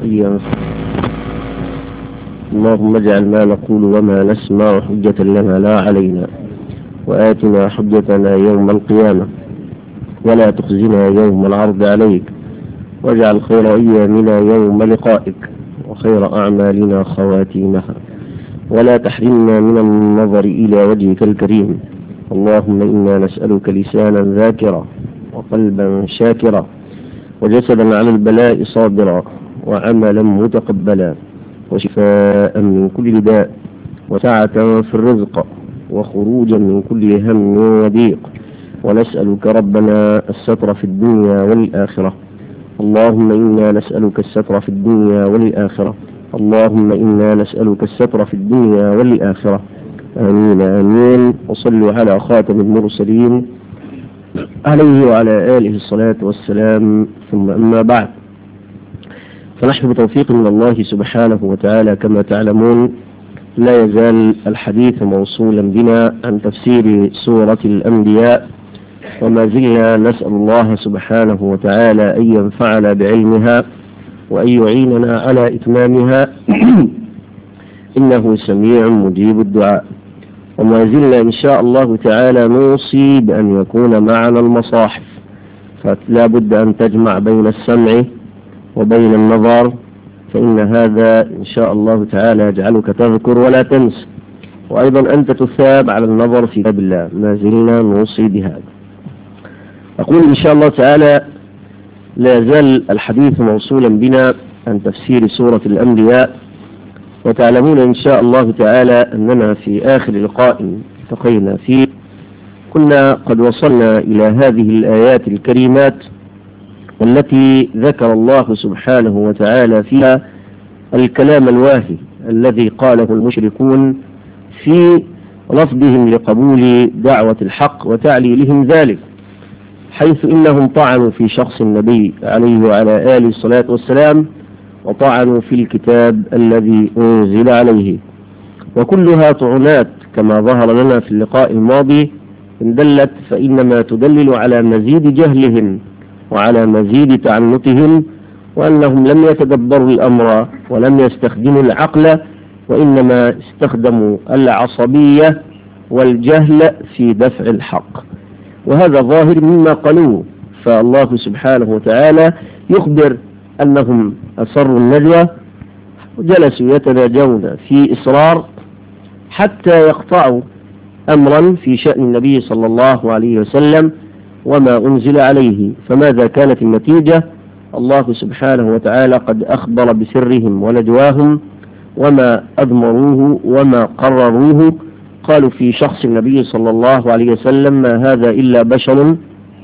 اللهم اجعل ما نقول وما نسمع حجة لنا لا علينا، وآتنا حجتنا يوم القيامة، ولا تخزنا يوم العرض عليك، واجعل خير أيامنا يوم لقائك، وخير أعمالنا خواتيمها، ولا تحرمنا من النظر إلى وجهك الكريم. اللهم إنا نسألك لسانا ذاكرا، وقلبا شاكرا، وجسدا على البلاء صابرا، وعملا متقبلا، وشفاء من كل داء، وسعة في الرزق، وخروجا من كل هم وضيق. ونسألك ربنا الستر في الدنيا والآخرة. اللهم إنا نسألك الستر في الدنيا والآخرة. اللهم إنا نسألك الستر في الدنيا والآخرة. آمين آمين. وصلوا على خاتم المرسلين عليه وعلى آله الصلاة والسلام. ثم أما بعد، فنحن بتوفيق من الله سبحانه وتعالى كما تعلمون لا يزال الحديث موصولا بنا عن تفسير سورة الأنبياء، وما زلنا نسأل الله سبحانه وتعالى أن ينفعنا بعلمها وأن يعيننا على إتمامها إنه سميع مجيب الدعاء. وما زلنا إن شاء الله تعالى نوصي بأن يكون معنا المصاحف، فلا بد أن تجمع بين السمع وبين النظر، فإن هذا إن شاء الله تعالى يجعلك تذكر ولا تنسى، وأيضا أنت تثاب على النظر في كتاب الله. ما زلنا نوصي بهذا. أقول إن شاء الله تعالى لا يزال الحديث موصولا بنا عن تفسير سورة الأنبياء، وتعلمون إن شاء الله تعالى أننا في آخر لقاء التقينا فيه كنا قد وصلنا إلى هذه الآيات الكريمات التي ذكر الله سبحانه وتعالى فيها الكلام الواهي الذي قاله المشركون في رفضهم لقبول دعوة الحق وتعليلهم ذلك، حيث إنهم طعنوا في شخص النبي عليه وعلى آله الصلاة والسلام، وطعنوا في الكتاب الذي أنزل عليه. وكلها طعنات كما ظهر لنا في اللقاء الماضي إن دلت فإنما تدلل على مزيد جهلهم وعلى مزيد تعنتهم، وأنهم لم يتدبروا الأمر ولم يستخدموا العقل، وإنما استخدموا العصبية والجهل في دفع الحق. وهذا ظاهر مما قالوه، فالله سبحانه وتعالى يخبر أنهم أسروا النجوى وجلسوا يتناجون في إصرار حتى يقطعوا أمرا في شأن النبي صلى الله عليه وسلم وما أنزل عليه. فماذا كانت النتيجة؟ الله سبحانه وتعالى قد أخبر بسرهم ونجواهم وما أضمروه وما قرروه. قالوا في شخص النبي صلى الله عليه وسلم: ما هذا إلا بشر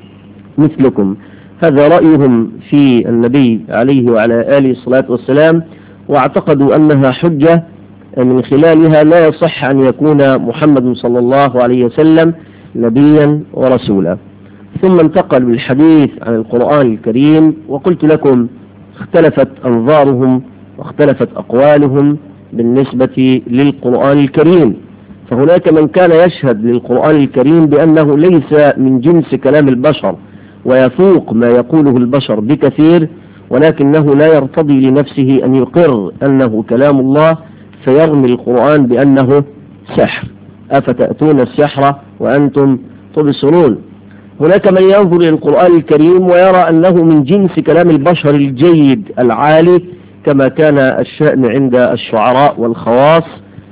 مثلكم. هذا رأيهم في النبي عليه وعلى آله الصلاة والسلام، واعتقدوا أنها حجة من خلالها لا يصح أن يكون محمد صلى الله عليه وسلم نبيا ورسولا. ثم انتقل بالحديث عن القرآن الكريم، وقلت لكم اختلفت أنظارهم واختلفت أقوالهم بالنسبة للقرآن الكريم. فهناك من كان يشهد للقرآن الكريم بأنه ليس من جنس كلام البشر ويفوق ما يقوله البشر بكثير، ولكنه لا يرتضي لنفسه أن يقر أنه كلام الله، فيرمي القرآن بأنه سحر. أفتأتون السحر وأنتم تبصرون. هناك من ينظر إلى القرآن الكريم ويرى أنه من جنس كلام البشر الجيد العالي، كما كان الشأن عند الشعراء والخواص،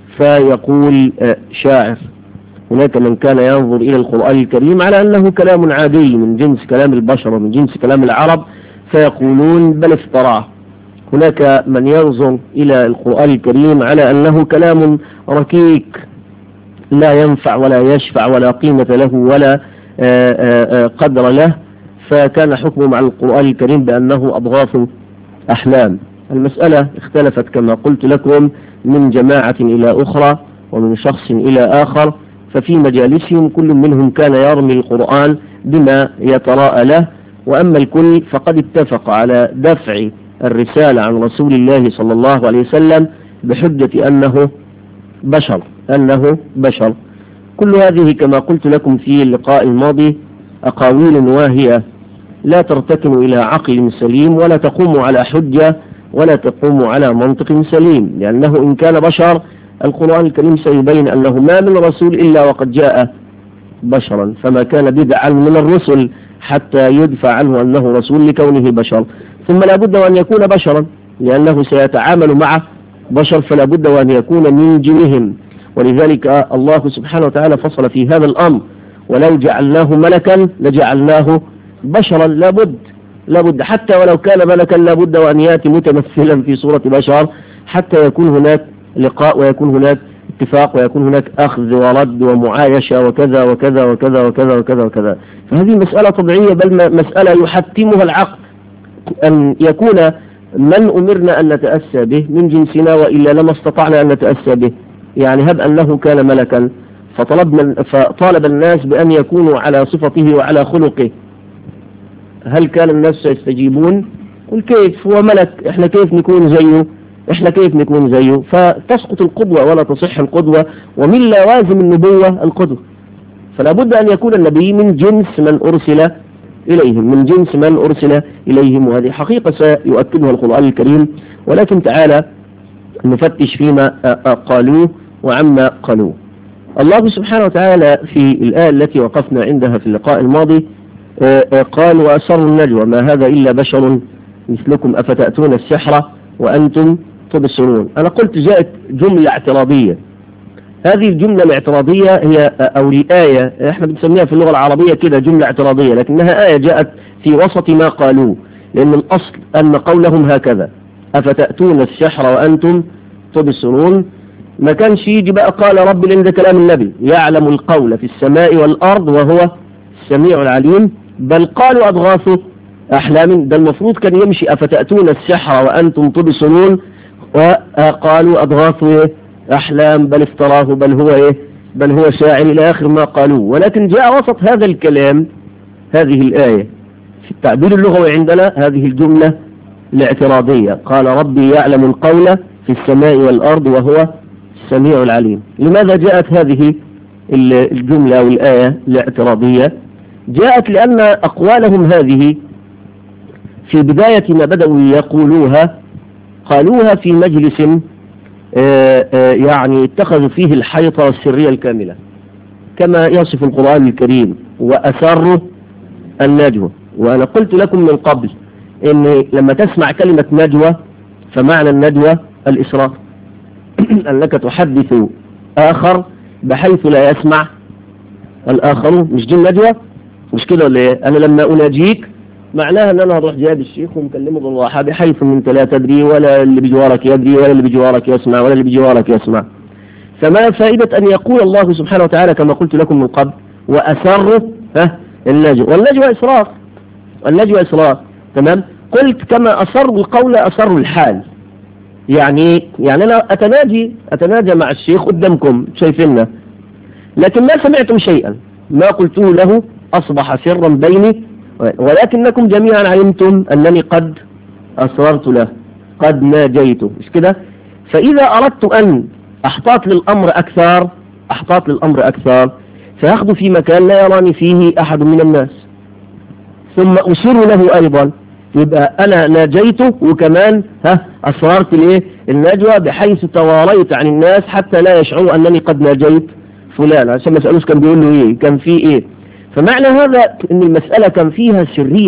فيقول شاعر. هناك من كان ينظر إلى القرآن الكريم على أنه كلام عادي من جنس كلام البشر ومن جنس كلام العرب، فيقولون بل افتراه. هناك من ينظر إلى القرآن الكريم على أنه كلام ركيك لا ينفع ولا يشفع ولا قيمة له ولا قدر له، فكان حكمه مع القرآن الكريم بأنه أضغاث أحلام. المسألة اختلفت كما قلت لكم من جماعة إلى أخرى ومن شخص إلى آخر، ففي مجالسهم كل منهم كان يرمي القرآن بما يتراءى له، وأما الكل فقد اتفق على دفع الرسالة عن رسول الله صلى الله عليه وسلم بحجة أنه بشر. كل هذه كما قلت لكم في اللقاء الماضي أقاويل واهية لا ترتكن إلى عقل سليم ولا تقوم على حجة ولا تقوم على منطق سليم، لأنه إن كان بشر القرآن الكريم سيبين أنه ما من رسول إلا وقد جاء بشرا، فما كان بدعا من الرسل حتى يدفع عنه أنه رسول لكونه بشر. ثم لا بد وأن يكون بشرا لأنه سيتعامل مع بشر، فلا بد وأن يكون من جنهم. ولذلك الله سبحانه وتعالى فصل في هذا الأمر: ولو جعلناه ملكا لجعلناه بشرا. لابد حتى ولو كان ملكا لابد وأن يأتي متمثلا في صورة بشر حتى يكون هناك لقاء ويكون هناك اتفاق ويكون هناك أخذ ورد ومعايشة وكذا وكذا وكذا وكذا وكذا وكذا. فهذه مسألة طبيعية، بل مسألة يحتمها العقل أن يكون من أمرنا أن نتأسى به من جنسنا، وإلا لما استطعنا أن نتأسى به. يعني هب أنه كان ملكا فطالب الناس بأن يكونوا على صفته وعلى خلقه، هل كان الناس سيستجيبون؟ قل كيف هو ملك، احنا كيف نكون زيه؟ فتسقط القدوة ولا تصح القدوة، ومن لوازم النبوة القدوة. فلا بد أن يكون النبي من جنس من أرسل إليهم، وهذه حقيقة سيؤكدها القرآن الكريم. ولكن تعالى نفتش فيما قالوه وعما قالوه. الله سبحانه وتعالى في الآية التي وقفنا عندها في اللقاء الماضي قال: وأسروا النجوى ما هذا إلا بشر مثلكم أفتأتون السحر وأنتم تبصرون. أنا قلت جاءت جملة اعتراضية. هذه الجملة الاعتراضية هي أو الآية احنا بنسميها في اللغة العربية كده جملة اعتراضية، لكنها آية جاءت في وسط ما قالوه، لأن الأصل أن قولهم هكذا: أفتأتون السحر وأنتم تبصرون. ما كانش يجي بقى قال رب، لأن ده كلام النبي يعلم القول في السماء والأرض وهو السميع العليم، بل قالوا أضغاث أحلام. ده المفروض كان يمشي أفتأتون السحر وأنتم تبصرون، وقالوا أضغاث أحلام بل افتراه بل هو شاعر إلى آخر ما قالوه. ولكن جاء وسط هذا الكلام هذه الآية في التعبير اللغوي عندنا هذه الجملة الاعتراضية: قال ربي يعلم القول في السماء والأرض وهو السميع العليم. لماذا جاءت هذه الجملة أو الآية الاعتراضية؟ جاءت لأن أقوالهم هذه في بداية ما بدأوا يقولوها قالوها في مجلس يعني اتخذوا فيه الحيطة السرية الكاملة كما يصف القرآن الكريم: وأسروا النجوى. وأنا قلت لكم من قبل إن لما تسمع كلمة نجوى فمعنى النجوى الإسراء أنك تحدث آخر بحيث لا يسمع الآخر. مش دي النجوى؟ مش كده ولا إيه؟ أنا لما أناجيك معناها أن أنا هروح جايب الشيخ ومكلمه بالراحة بحيث أن أنت لا تدري ولا اللي بجوارك يدري ولا اللي بجوارك يسمع ولا اللي بجوارك يسمع. فما فائدة أن يقول الله سبحانه وتعالى كما قلت لكم من قبل: وأسروا النجوى. والنجوى إسراف. تمام؟ قلت كما أسروا القول أسروا الحال. يعني أنا أتناجى مع الشيخ قدامكم شايفيننا، لكن ما سمعتم شيئا، ما قلته له أصبح سرا بيني، ولكنكم جميعا علمتم أنني قد أسررت له، قد ناجيته. مش كده؟ فإذا أردت أن أحتاط للأمر أكثر فيأخذ في مكان لا يراني فيه أحد من الناس، ثم أسر له أيضا، يبقى أنا ناجيته وكمان أسررت النجوى بحيث تواريت عن الناس حتى لا يشعروا أنني قد ناجيت فلان، عشان ما يسألوش كان بيقول له إيه، كان فيه إيه. فمعنى هذا أن المسألة كان فيها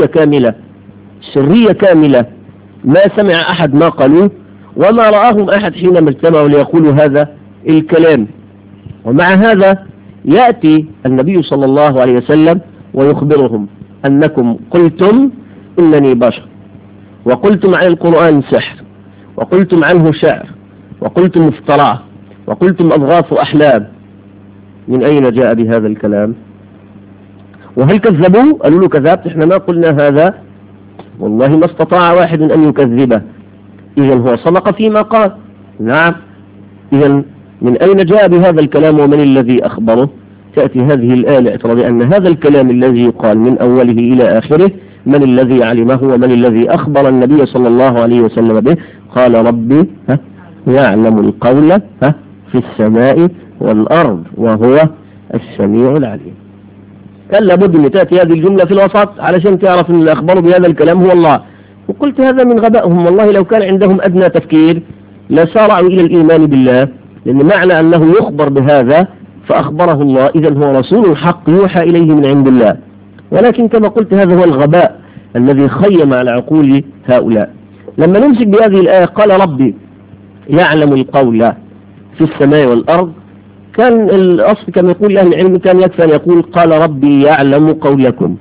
سرية كاملة، ما سمع أحد ما قالوه وما رآهم أحد حينما اجتمعوا ليقولوا هذا الكلام. ومع هذا يأتي النبي صلى الله عليه وسلم ويخبرهم: أنكم قلتم إنني بشر، وقلتم عن القرآن سحر، وقلتم عنه شعر، وقلتم افتراء، وقلتم أضغاث أحلام. من أين جاء بهذا الكلام؟ وهل كذبوا؟ قالوا له كذبت، احنا ما قلنا هذا، والله ما استطاع واحد أن يكذبه. إذن هو صدق فيما قال. نعم. إذن من أين جاء بهذا الكلام ومن الذي أخبره؟ تأتي هذه الآية الاعتراضية أن هذا الكلام الذي يقال من أوله إلى آخره من الذي علمه ومن الذي أخبر النبي صلى الله عليه وسلم به؟ قال ربي يعلم القول في السماء والأرض وهو السميع العليم. كان لابد أن تأتي هذه الجملة في الوسط علشان تعرف أن اللي أخبره بهذا الكلام هو الله. وقلت هذا من غبائهم، والله لو كان عندهم أدنى تفكير لسارعوا إلى الإيمان بالله، لأن معنى أنه يخبر بهذا فأخبره الله، إذا هو رسول حق يوحى إليه من عند الله. ولكن كما قلت هذا هو الغباء الذي خيم على عقول هؤلاء. لما نمسك بهذه الآية قال ربي يعلم القول في السماء والأرض، كان الأصل كما يقول أهل العلم كان يكفي أن يقول قال ربي يعلم قولكم،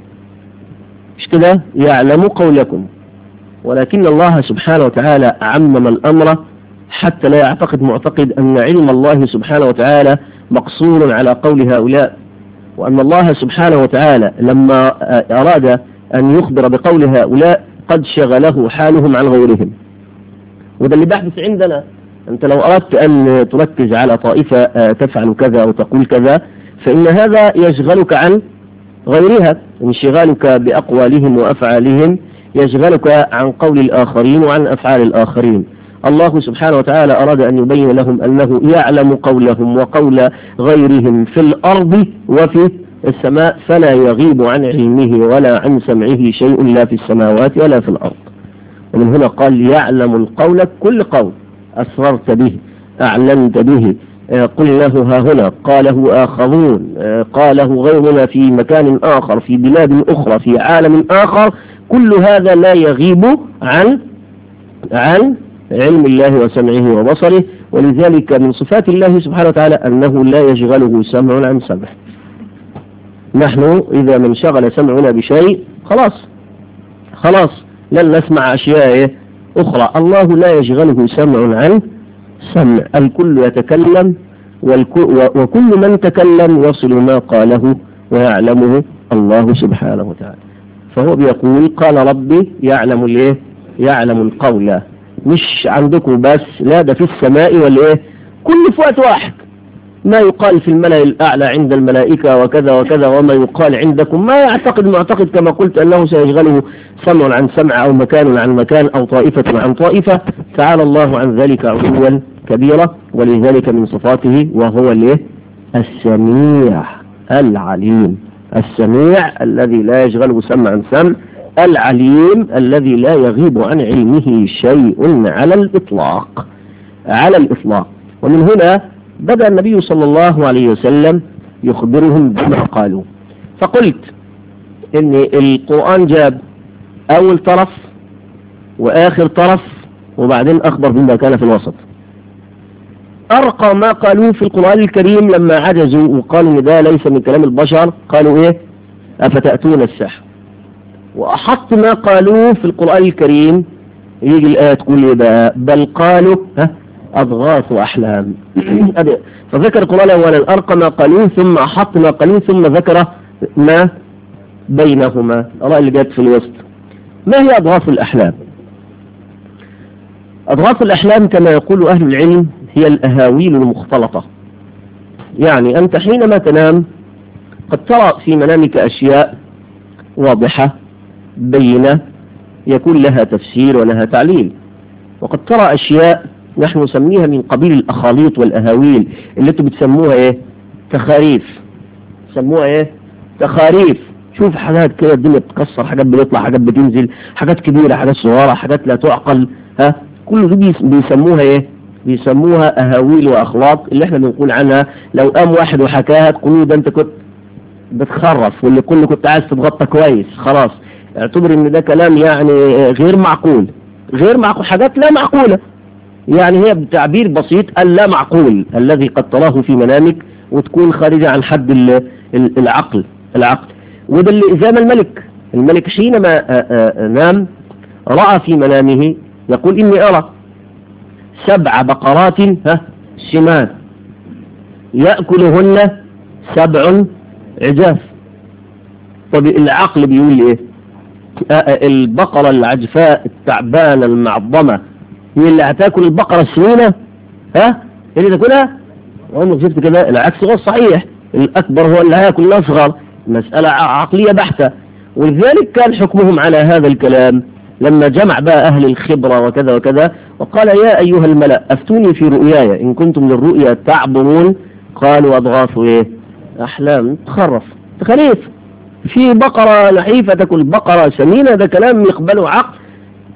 مش كده؟ يعلم قولكم. ولكن الله سبحانه وتعالى عمم الأمر حتى لا يعتقد معتقد أن علم الله سبحانه وتعالى مقصور على قول هؤلاء، وأن الله سبحانه وتعالى لما أراد أن يخبر بقول هؤلاء قد شغله حالهم عن غيرهم. وده اللي بحث عندنا. أنت لو أردت أن تركز على طائفة تفعل كذا أو تقول كذا فإن هذا يشغلك عن غيرها، انشغالك بأقوالهم وأفعالهم يشغلك عن قول الآخرين وعن أفعال الآخرين. الله سبحانه وتعالى أراد أن يبين لهم أنه يعلم قولهم وقول غيرهم في الأرض وفي السماء، فلا يغيب عن علمه ولا عن سمعه شيء لا في السماوات ولا في الأرض. ومن هنا قال يعلم القول، كل قول أسررت به أعلنت به قل له ها هنا، قاله آخرون، قاله غيرنا في مكان آخر في بلاد أخرى في عالم آخر، كل هذا لا يغيب عن علم الله وسمعه وبصره. ولذلك من صفات الله سبحانه وتعالى أنه لا يشغله سمع عن سمع. نحن إذا من شغل سمعنا بشيء خلاص لن نسمع أشياء أخرى. الله لا يشغله سمع عن سمع، الكل يتكلم وكل من تكلم يصل ما قاله ويعلمه الله سبحانه وتعالى. فهو بيقول قال ربي يعلم يعلم القول، مش عندكم بس، لا ده في السماء والإيه، كل في وقت واحد. ما يقال في الملأ الأعلى عند الملائكة وكذا وكذا، وما يقال عندكم ما يعتقد معتقد كما قلت أنه سيشغله سمع عن سمع أو مكان عن مكان أو طائفة عن طائفة. تعالى الله عن ذلك علوا كبيرة. ولذلك من صفاته وهو السميع العليم، السميع الذي لا يشغله سمع عن سمع، العليم الذي لا يغيب عن علمه شيء على الإطلاق. ومن هنا بدأ النبي صلى الله عليه وسلم يخبرهم بما قالوا. فقلت إن القرآن جاب أول طرف وآخر طرف وبعدين أخبر بما كان في الوسط. أرقى ما قالوه في القرآن الكريم لما عجزوا وقالوا إن ده ليس من كلام البشر، قالوا أفتأتون السحر. وأحط ما قالوه في القرآن الكريم يجي الآية تقول بل قالوا أضغاث أحلام. فذكر القرآن أولا أرقى ما قالوه، ثم أحط ما قالوه، ثم ذكر ما بينهما، الآراء اللي جاءت في الوسط. ما هي أضغاث الأحلام؟ أضغاث الأحلام كما يقول أهل العلم هي الأهاويل المختلطة. يعني أنت حينما تنام قد ترى في منامك أشياء واضحة بينة يكون لها تفسير ولها تعليل، وقد ترى أشياء نحن نسميها من قبيل الأخاليط والأهاويل اللي انتوا بتسموها تخاريف. سموها تخاريف. شوف حاجات كده الدنيا بتكسر، حاجات بتطلع، حاجات بتنزل، حاجات كبيرة، حاجات صغيرة، حاجات لا تعقل. كل دي بيسموها أهاويل وأخلاق، اللي احنا بنقول عنها لو قام واحد وحكاها تقولوا ده انت كنت بتخرف، واللي كنت عايز تتغطى كويس، خلاص اعتبر ان ده كلام يعني غير معقول، حاجات لا معقولة. يعني هي بتعبير بسيط اللا معقول الذي قد تراه في منامك وتكون خارجة عن حد العقل. وده اللي زي ما الملك حينما نام رأى في منامه يقول إني أرى 7 بقرات سمان يأكلهن 7 عجاف. طب العقل بيقول البقرة العجفاء التعبانة المعظمة هي اللي هتاكل البقرة السمينة؟ اللي تاكلها؟ وهم شفت كده العكس غير صحيح، الأكبر هو اللي هياكل الأصغر. مسألة عقلية بحتة. ولذلك كان حكمهم على هذا الكلام لما جمع بقى أهل الخبرة وكذا وكذا وقال يا أيها الملأ أفتوني في رؤياي إن كنتم للرؤيا تعبرون. قالوا أضغاث أحلام، تخريف. في بقرة نحيفة تاكل بقرة سمينة، ده كلام يقبله عقل؟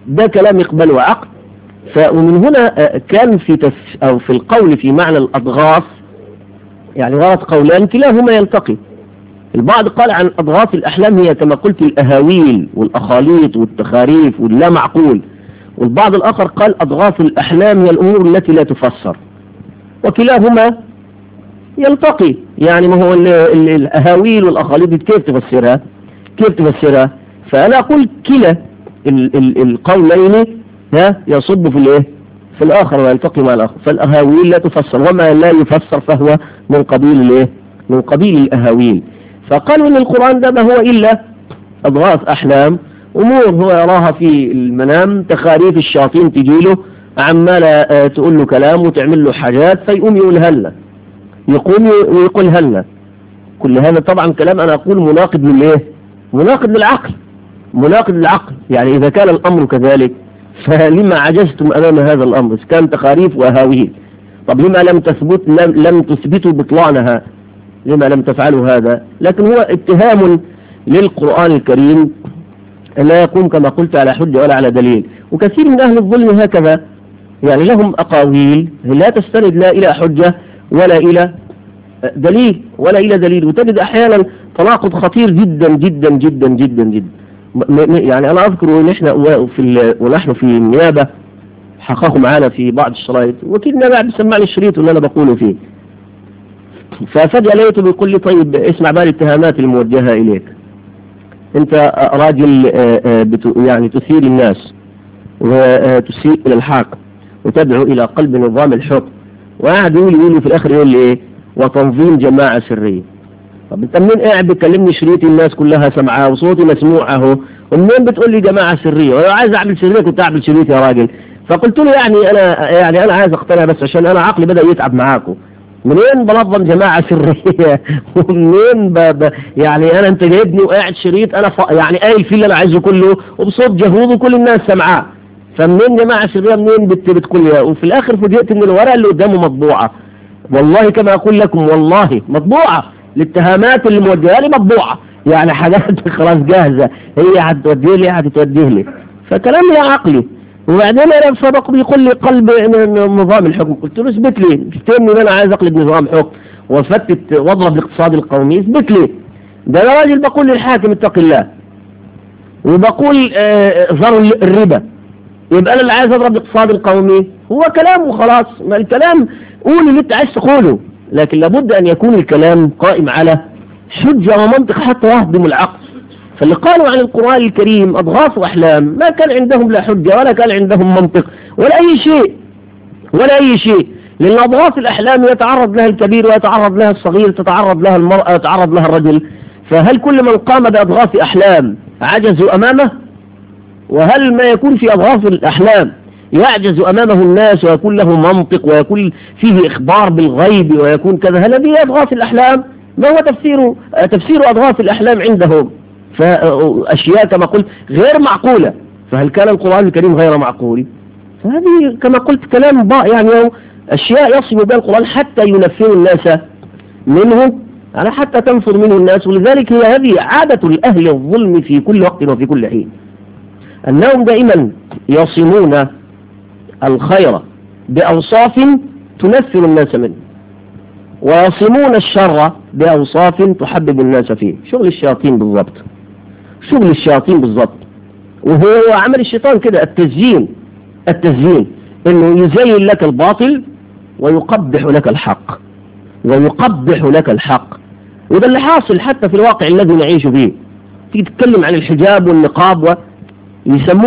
ده كلام يقبله عقل. ومن هنا كان أو في القول في معنى الأضغاث يعني ورد قولان كلاهما يلتقي. البعض قال عن أضغاث الأحلام هي كما قلت الأهاويل والأخاليط والتخاريف واللا معقول، والبعض الآخر قال أضغاث الأحلام هي الأمور التي لا تفسر، وكلاهما يلتقي. يعني ما هو الأهاويل والأخاليط كيف تفسرها؟ فأنا أقول كلا القولين يصب في الايه في الآخر ويلتقي مع الآخر. فالأهاويل لا تفسر، وما لا يفسر فهو من قبيل الايه من قبيل الأهاويل. فقالوا ان القرآن ده ما هو إلا أضغاث أحلام، أمور هو يراها في المنام، تخاريف الشياطين تجيله عمالة تقول له كلام وتعمل له حاجات فيقوم يقولها لنا، يقوم ويقولها لنا. كل هذا طبعا كلام أنا أقول مناقض للايه مناقض للعقل. يعني إذا كان الأمر كذلك فلما عجزتم أمام هذا الأمر؟ كان تخاريف وأهاويل. طب لما لم تثبتوا بطلانها؟ لما لم تفعلوا هذا؟ لكن هو اتهام للقرآن الكريم لا يقوم كما قلت على حجة ولا على دليل. وكثير من أهل الظلم هكذا، يعني لهم أقاويل لا تستند لا إلى حجة ولا إلى دليل وتجد أحيانا تناقض خطير جدا جدا جدا جدا جدا. يعني أنا أذكر ونحن في النيابة حققوا معنا في بعض الشرايط، وكيل النيابة بيسمعني الشريط اللي أنا بقوله فيه، ففجأة لقيته بيقول لي طيب اسمع بقى الاتهامات الموجهة إليك، أنت راجل يعني تثير الناس وتسيء إلى الحق وتدعو إلى قلب نظام الحكم، وقاعد يقول في الآخر يقول لي إيه وتنظيم جماعة سرية. طب انت منين قاعد بتكلمني شريط الناس كلها سمعاه وصوتي مسموع اهو، ومنين بتقول لي جماعة سرية؟ وانا عايز اعمل سرية كنت اعمل شريط يا راجل. فقلت له يعني انا عايز اقتنع بس عشان انا عقلي بدأ يتعب معاكم. منين بنظم جماعة سرية ومنين يعني انا انت جايبني وقاعد شريط انا يعني قايل فيه اللي انا عايزه كله وبصوت جهود وكل الناس سمعاه، فمنين جماعة سرية منين بتقول لي؟ وفي الاخر فوجئت ان الورقة اللي قدامه مطبوعة، والله كما اقول لكم والله مطبوعة، الاتهامات اللي موجهه لي مطبوعه، يعني حاجات خلاص جاهزه، هي هتتوجه لي فكلام لا عقلي. وبعدين انا سبق بيقول لي قلب نظام الحكم، قلت له اثبت لي، اشتمني ان انا عايز اقلب نظام حكم وافتت واضرب الاقتصاد القومي، اثبت لي. ده انا راجل بقول للحاكم اتق الله وبقول ذروا الربا، يبقى انا اللي عايز اضرب الاقتصاد القومي؟ هو كلام وخلاص. ما الكلام قول اللي انت عايز تقوله، لكن لابد أن يكون الكلام قائم على حجة ومنطق حتى يهضم العقل. فاللي قالوا عن القرآن الكريم أضغاث وأحلام ما كان عندهم لا حجة ولا كان عندهم منطق ولا أي شيء، لأن أضغاث الأحلام يتعرض لها الكبير ويتعرض لها الصغير، تتعرض لها المرأة يتعرض لها الرجل. فهل كل من قام بأضغاث أحلام عجزوا أمامه؟ وهل ما يكون في أضغاث الأحلام يعجز أمامه الناس ويكون له منطق ويكون فيه إخبار بالغيب ويكون كذا؟ هل هذه أضغاث الأحلام؟ ما هو تفسير أضغاث الأحلام عندهم؟ فأشياء كما قلت غير معقولة. فهل كان القرآن الكريم غير معقول؟ فهذه كما قلت كلام يعني أشياء يصل بها القرآن حتى ينفر الناس منه، على حتى تنفر منه الناس. ولذلك هي هذه عادة الأهل الظلم في كل وقت وفي كل حين، أنهم دائما يصمون الخير بأوصاف تنفر الناس منه، ويصمون الشر بأوصاف تحبب الناس فيه. شغل الشياطين بالضبط. وهو عمل الشيطان كده، التزيين انه يزين لك الباطل ويقبح لك الحق. وده اللي حاصل حتى في الواقع الذي نعيش فيه. تيجي تتكلم عن الحجاب والنقاب يسموه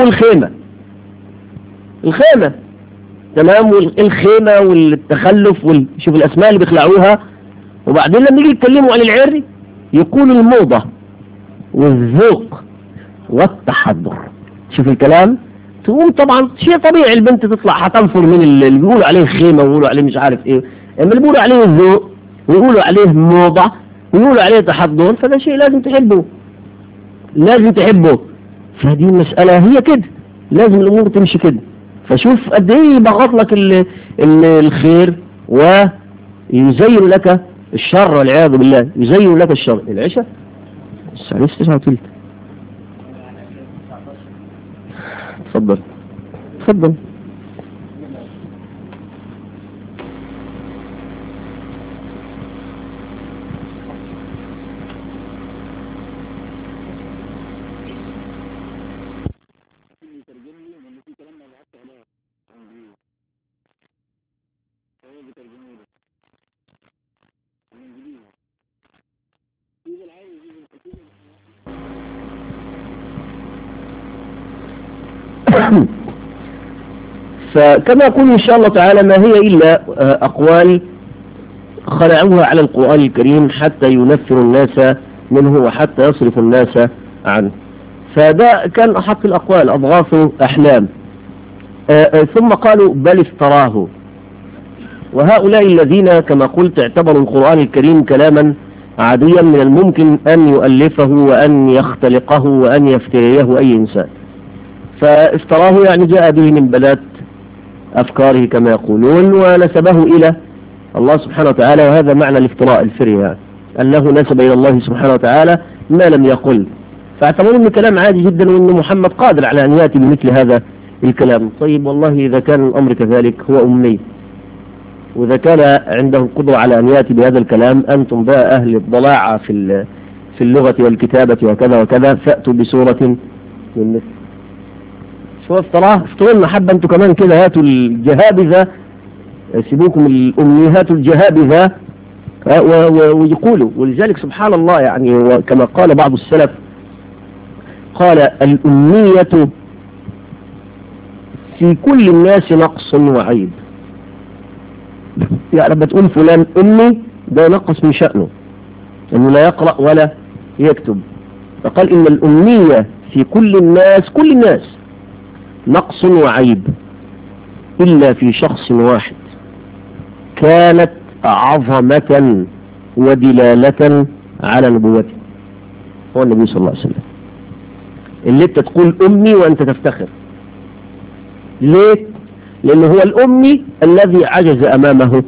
الخيمة تمام، والخيمة والتخلف شوف الأسماء اللي بيخلعوها. وبعدين لما يجي يتكلموا عن العري يقولوا الموضة والذوق والتحضر. شوف الكلام، تقوم طبعا شيء طبيعي البنت تطلع هتنفر من اللي بيقولوا عليه خيمة ويقولوا عليه مش عارف ايه، اما اللي بيقولوا عليه الذوق ويقولوا عليه موضة ويقولوا عليه تحضر، فده شيء لازم تحبه. فهذه المسألة هي كده، لازم الأمور تمشي كده. فشوف قد ايه يبغض لك الخير ويزين لك الشر والعياذ بالله، يزين لك الشر. العشاء الساعة 9:03. تفضل. تفضل. فكما يقول إن شاء الله تعالى ما هي إلا أقوال خلعوها على القرآن الكريم حتى ينفر الناس منه وحتى يصرف الناس عنه. فده كان أحق الأقوال، أضغاث أحلام. ثم قالوا بل افتراه. وهؤلاء الذين كما قلت اعتبروا القرآن الكريم كلاما عاديا من الممكن أن يؤلفه وأن يختلقه وأن يفتريه أي إنسان، فافتراه يعني جاء به من بلاد أفكاره كما يقولون ونسبه إلى الله سبحانه وتعالى. وهذا معنى الافتراء الفري، يعني أنه نسب إلى الله سبحانه وتعالى ما لم يقل، فاعتبروا أنه كلام عادي جدا وأن محمد قادر على أن يأتي بمثل هذا الكلام. طيب والله إذا كان الأمر كذلك هو أمي، وإذا كان عنده القدرة على أن يأتي بهذا الكلام، أنتم بقى أهل الضلاعة في اللغة والكتابة وكذا وكذا، فأتوا بسورة من مثل. شو افتراه؟ افتروا لنا حبة أنتم كمان كده، هاتوا الجهابذة، سيبوكم الأمنيات الجهابذة ويقولوا. ولذلك سبحان الله يعني كما قال بعض السلف، قال الأمنية في كل الناس نقص وعيب. يعني لما تقول فلان أمي ده نقص من شأنه أنه لا يقرأ ولا يكتب، فقال إن الأمنية في كل الناس نقص وعيب إلا في شخص واحد كانت عظمة ودلالة على نبوته، هو النبي صلى الله عليه وسلم. اللي انت تقول أمي وأنت تفتخر ليه؟ لأنه هو الأمي الذي عجز أمامه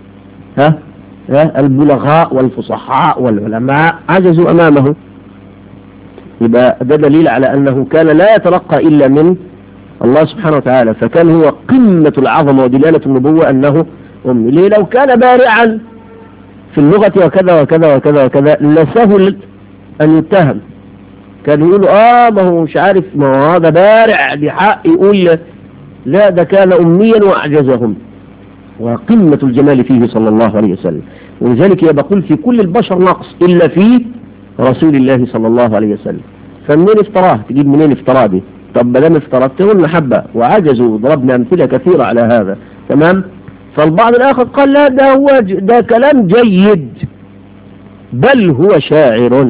البلغاء والفصحاء والعلماء عجزوا أمامه. يبقى ده دليل على أنه كان لا يتلقى إلا من الله سبحانه وتعالى، فكان هو قمة العظمة ودلالة النبوة أنه أمي. ليه؟ لو كان بارعا في اللغة وكذا وكذا وكذا وكذا لسهل أن يتهم، كان يقولوا ما هو مش عارف، ما هو هذا بارع بحق يقول لا، ده كان أميا وأعجزهم، وقمة الجمال فيه صلى الله عليه وسلم. ولذلك بقول في كل البشر نقص إلا في رسول الله صلى الله عليه وسلم. فمنين افتراه؟ تجيب منين افتراه دي؟ طب بدام افترضته المحبة وعجزوا، ضربنا أمثلة كثيرة على هذا، تمام. فالبعض الآخر قال لا، ده كلام جيد، بل هو شاعر.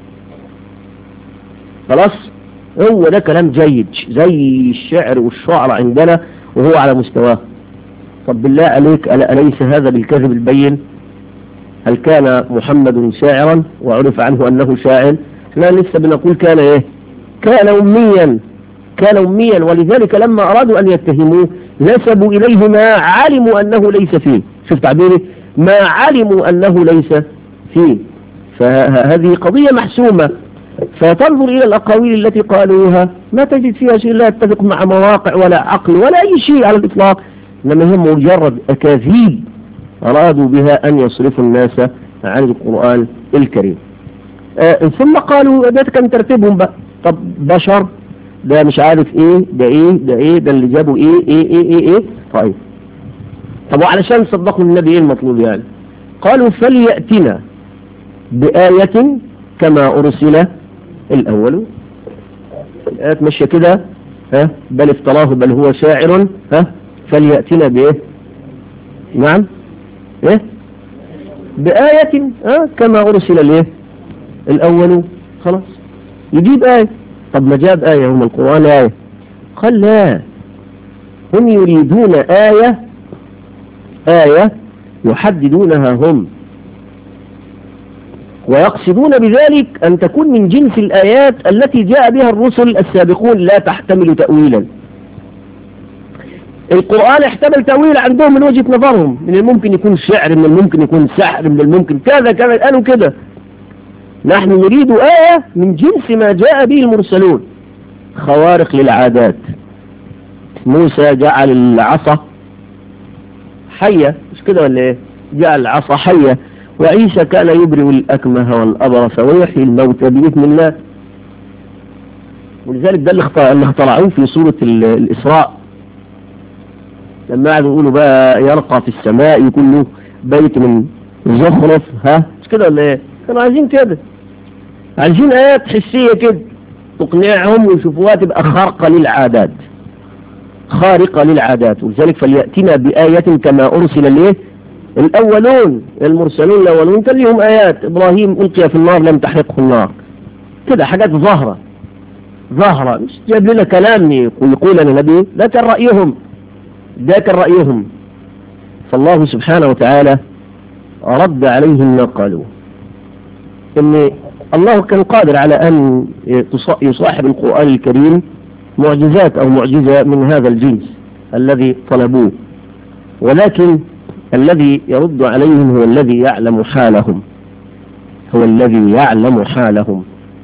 خلاص، هو ده كلام جيد زي الشعر والشعر عندنا وهو على مستواه. طب بالله عليك، أليس هذا بالكذب البين؟ هل كان محمد شاعرا وعرف عنه أنه شاعر؟ احنا لسه بنقول كان ايه؟ كان أميا. ولذلك لما أرادوا أن يتهموه نسبوا إليه ما علموا أنه ليس فيه. شوف تعبيري، ما علموا أنه ليس فيه. فهذه قضية محسومة. فتنظر إلى الأقاويل التي قالوها ما تجد فيها شيء لا يتفق مع مواقع ولا عقل ولا أي شيء على الإطلاق، إنما هم مجرد أكاذيب أرادوا بها أن يصرفوا الناس عن القرآن الكريم. ثم قالوا ده كان ترتيبهم بقى. طب بشر، ده مش عارف ايه، ده اللي جابوا ايه. طيب، طب وعلشان صدقوا النبي ايه المطلوب يعني؟ قالوا فليأتنا بآية كما أرسل الأول. الآيات ماشية كده، بل افتراه بل هو شاعر، فليأتنا بإيه؟ نعم، إيه؟ بآية كما أرسل الإيه؟ الأول. خلاص، يجيب آية. طب ما جاب آية، هم القرآن آية؟ قال لا، هم يريدون آية يحددونها هم، ويقصدون بذلك أن تكون من جنس الآيات التي جاء بها الرسل السابقون لا تحتمل تأويلا. القرآن احتمل تأويل عندهم من وجهة نظرهم، من الممكن يكون شعر، من الممكن يكون سحر، من الممكن كذا كذا، قالوا كده. نحن نريد آية من جنس ما جاء به المرسلون، خوارق للعادات، موسى جعل العصا حية، مش كده ولا ايه؟ جعل العصا حية. وعيسى كان يبرئ الأكمه والأبرص ويحيي الموتى بإذن الله. ولذلك ده اللي اخترعوه في سورة الإسراء، لما قعدوا يقولوا بقى يرقى في السماء يكون له بيت من زخرف، مش كده ولا ايه؟ كانوا عايزين كده، عايزين آيات حسية كده تقنعهم ويشوفوها تبقى خارقة للعادات، خارقة للعادات. ولذلك فليأتنا بآية كما أرسل الايه الأولون، المرسلون الأولون كان لهم آيات. إبراهيم ألقي في النار لم تحرقه النار، كده حاجات ظاهرة، مش جاب لنا كلام يقول لنا نبي، ده كان رأيهم. فالله سبحانه وتعالى رد عليهم ما قالوا، إن الله كان قادر على أن يصاحب القرآن الكريم معجزات أو معجزة من هذا الجنس الذي طلبوه، ولكن الذي يرد عليهم هو الذي يعلم حالهم.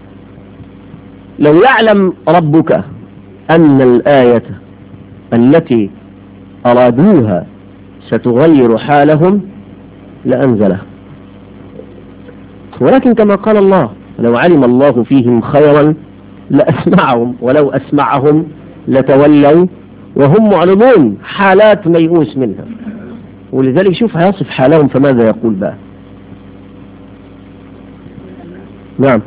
لو يعلم ربك أن الآية التي أرادوها ستغير حالهم لأنزلها، ولكن كما قال الله لو علم الله فيهم خيرا لأسمعهم ولو أسمعهم لتولوا وهم معرضون، حالات ميؤوس منها. ولذلك شوف هيصف حالهم فماذا يقول بقى. نعم.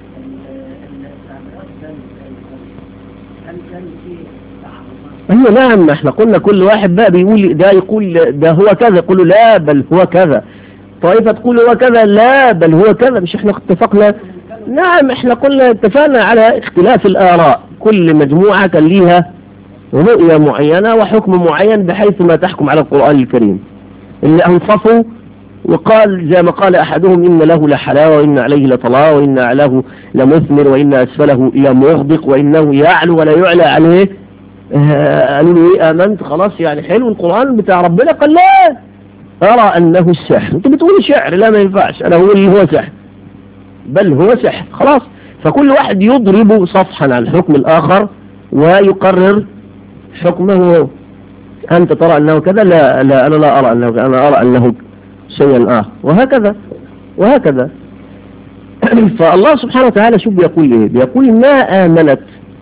أيوة نعم، احنا قلنا كل واحد بقى بيقول ده، يقول ده هو كذا، يقولوا لا بل هو كذا، طائفة تقول هو كذا لا بل هو كذا، مش احنا اتفقنا؟ نعم احنا قلنا اتفقنا على اختلاف الآراء، كل مجموعة كان ليها رؤية معينة وحكم معين بحيث ما تحكم على القرآن الكريم. اللي أنصفوا وقال زي ما قال أحدهم إن له لحلاوة وإن عليه لطلاوة وإن أعلاه لمثمر وإن أسفله لمغدق وإنه يعلو ولا يعلى عليه، قالوا له إيه آمنت خلاص يعني حلو القرآن بتاع ربنا؟ قال لا أرى أنه السحر. أنت بتقول شعر، لا ما ينفعش، أنا أقول هو سحر، بل هو سحر خلاص. فكل واحد يضرب صفحا عن حكم الآخر ويقرر حكمه. أنت ترى أنه كذا، لا أنا لا أرى أنه، أنا أرى أنه شيئا آخر، وهكذا. فالله سبحانه وتعالى شوف بيقول إيه؟ بيقول ما آمنت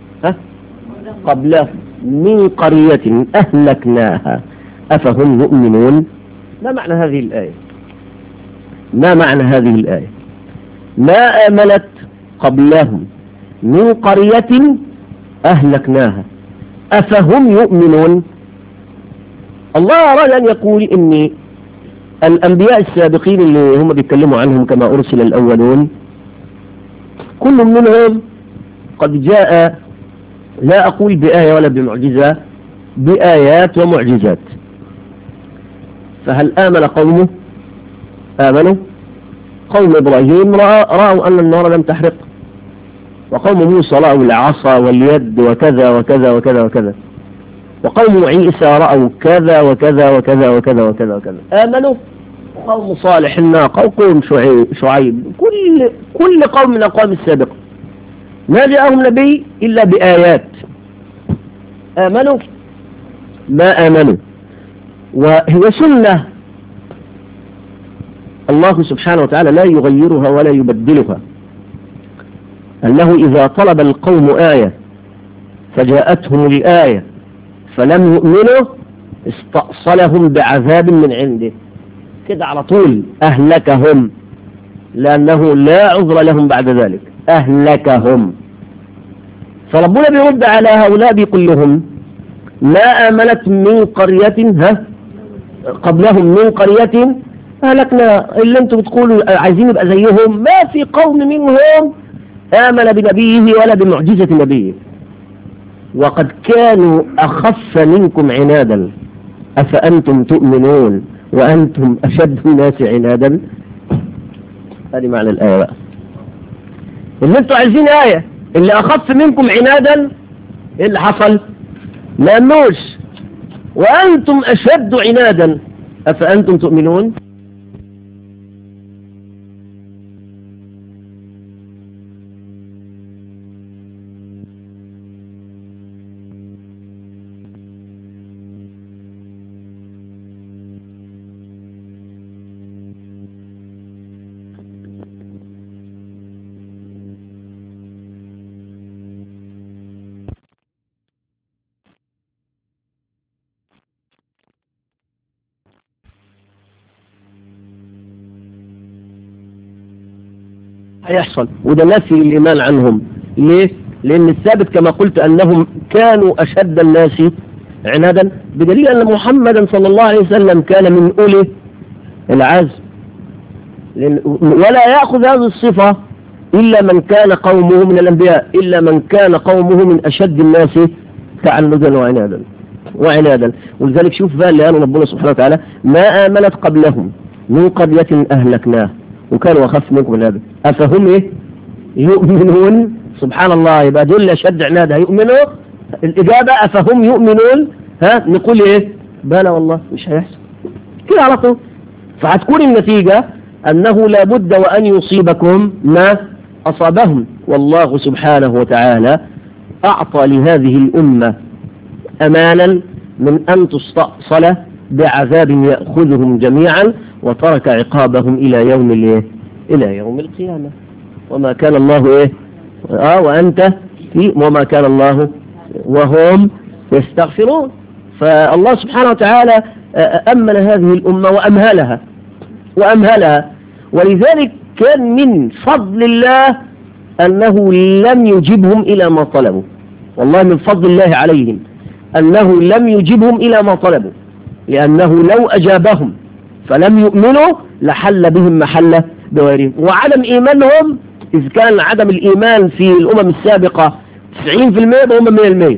قبله من قرية أهلكناها أفهم يؤمنون. ما معنى هذه الآية؟ ما آمنت قبلهم من قرية أهلكناها أفهم يؤمنون. الله أراد أن يقول إن الأنبياء السابقين اللي هم بيتكلموا عنهم كما أرسل الأولون كل منهم قد جاء، لا أقول بآية ولا بمعجزة، بآيات ومعجزات. فهل آمن قومه؟ آمنوا. قوم إبراهيم رأوا أن النار لم تحرق، وقوم موسى رأوا العصا واليد وكذا وكذا وكذا وكذا، وقوم عيسى رأوا كذا وكذا وكذا وكذا وكذا وكذا، آمنوا. قوم صالح الناقة وقوم شعيب، كل قوم من الأقوام السابقة ما جاءهم نبي إلا بآيات، آمنوا ما آمنوا. وهي سنة الله سبحانه وتعالى لا يغيرها ولا يبدلها، أنه إذا طلب القوم آية فجاءتهم الآية فلم يؤمنوا استأصلهم بعذاب من عنده، كده على طول أهلكهم، لأنه لا عذر لهم بعد ذلك، أهلكهم. فربنا بيرد على هؤلاء بيقول لهم ما آمنت من قرية قبلهم من قرية أهلكنا. اللي انتم بتقولوا عايزين يبقى زيهم، ما في قوم منهم آمن بنبيه ولا بمعجزة نبيه، وقد كانوا أخف منكم عنادا أفأنتم تؤمنون وأنتم أشد الناس عنادا. هذه معنى الآية بقى، اللي انتم عايزين آية، اللي أخف منكم عنادا إيه اللي حصل؟ ما أمنوش، وأنتم أشد عنادا أفأنتم تؤمنون. هيحصل، وده نفي الإيمان عنهم. ليه؟ لأن الثابت كما قلت أنهم كانوا أشد الناس عنادا، بدليل أن محمدا صلى الله عليه وسلم كان من أولي العزم، ولا يأخذ هذه الصفة إلا من كان قومه من الأنبياء، إلا من كان قومه من أشد الناس تعندا وعنادا. ولذلك شوف بقى اللي قاله ربنا سبحانه وتعالى: ما آمنت قبلهم من قرية أهلكناه وكانوا أخف منكم من هذا أفهم يؤمنون. سبحان الله، يبقى دول أشد عنادا هيؤمنوا. الإجابة أفهم يؤمنون. نقول بلى والله مش هيحصل كده على طول. فهتكون النتيجة أنه لا بد وأن يصيبكم ما أصابهم. والله سبحانه وتعالى أعطى لهذه الأمة أمانا من أن تستأصل بعذاب يأخذهم جميعا، وترك عقابهم إلى يوم القيامة. وما كان الله وأنت وما كان الله وهم يستغفرون. فالله سبحانه وتعالى أمن هذه الأمة وأمهلها. ولذلك كان من فضل الله أنه لم يجبهم إلى ما طلبوا. والله من فضل الله عليهم أنه لم يجبهم إلى ما طلبوا، لأنه لو أجابهم فلم يؤمنوا لحل بهم محل بغيرهم. وعدم إيمانهم، إذ كان عدم الإيمان في الأمم السابقة 90% وهم 100%،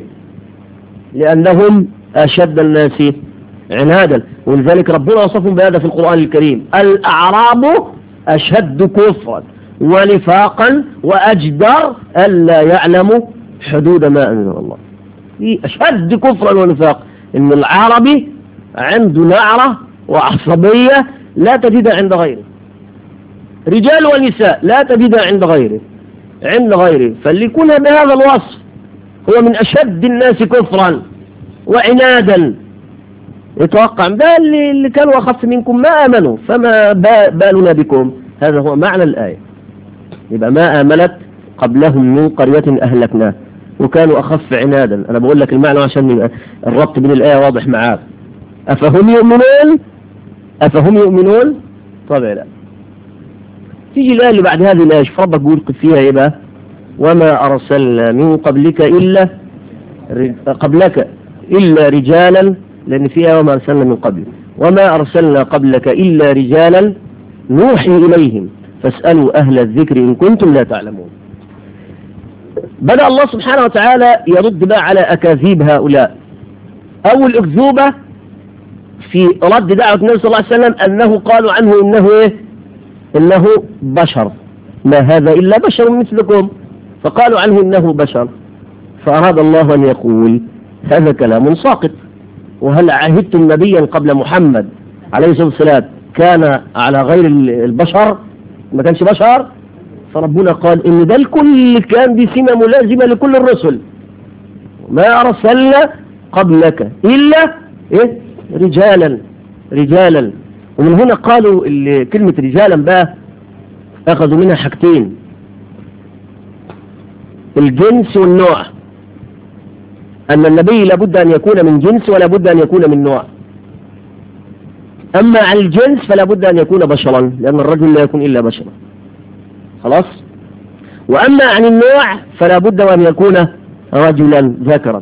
لأنهم أشد الناس عنادا. ولذلك ربنا وصفهم بهذا في القرآن الكريم: الأعراب أشد كفرا ونفاقا وأجدر ألا يعلموا حدود ما أنزل الله. في أشد كفرا ونفاق إن العربي عنده نعرة وعصبية لا تجدها عند غيره، رجال ونساء لا تجدها عند غيره. فاللي يكون بهذا الوصف هو من أشد الناس كفرا وعنادا. يتوقع ده اللي كانوا أخف منكم ما آمنوا، فما بالنا بكم. هذا هو معنى الآية. يبقى ما آمنت قبلهم من قرية أهلكناه وكانوا أخف عنادا. أنا بقول لك المعنى عشان الربط بين الآية واضح معاك. أفهم يؤمنون؟ طبعا لا. تيجي الآية اللي بعد هذه الآية، شوف ربك بيقول فيها بقى: وما أرسلنا من قبلك إلا رجالا، لأن فيها وما أرسلنا من قبل، وما أرسلنا قبلك إلا رجالا نوحي إليهم فاسألوا أهل الذكر إن كنتم لا تعلمون. بدأ الله سبحانه وتعالى يرد بقى على أكاذيب هؤلاء. أول أكذوبة في رد دعوة النبي صلى الله عليه وسلم أنه قالوا عنه إنه بشر، ما هذا إلا بشر مثلكم، فقالوا عنه إنه بشر. فأراد الله أن يقول: هذا كلام ساقط، وهل عهدتم نبيا قبل محمد عليه الصلاة والسلام كان على غير البشر؟ ما كانش بشر. فربنا قال إن ده الكل كان دي سمة ملازمة لكل الرسل: ما أرسلنا قبلك إلا رجالا. ومن هنا قالوا كلمة رجالا بقى أخذوا منها حاجتين: الجنس والنوع، أن النبي لابد أن يكون من جنس ولا بد أن يكون من نوع. أما عن الجنس فلا بد أن يكون بشرا، لأن الرجل لا يكون إلا بشرا، خلاص. وأما عن النوع فلا بد أن يكون رجلا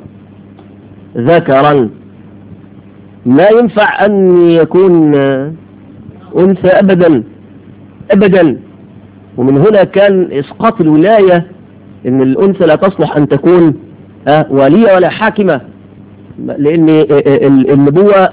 ذكرا. لا ينفع أن يكون أنثى أبدا. ومن هنا كان إسقاط الولاية، إن الأنثى لا تصلح أن تكون والية ولا حاكمة، لأن النبوة